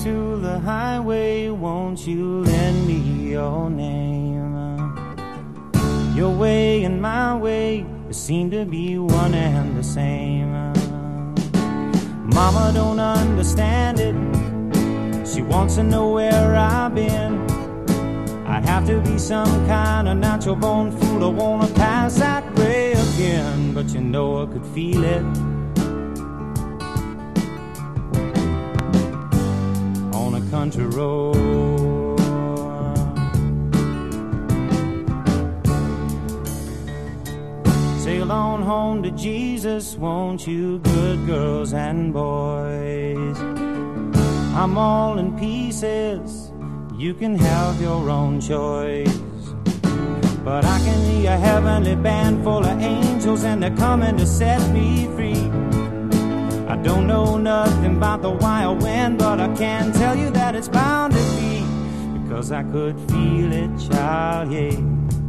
to the highway, won't you lend me your name? Your way and my way seem to be one and the same. Mama don't understand it. She wants to know where I've been. I'd have to be some kind of natural born fool. I wanna pass that way again, but you know I could feel it on a country road. Sail on home to Jesus, won't you, good girls and boys? I'm all in pieces, you can have your own choice. But I can hear a heavenly band full of angels, and they're coming to set me free. I don't know nothing about the wild wind, but I can tell you that it's bound to be, because I could feel it, child, yeah.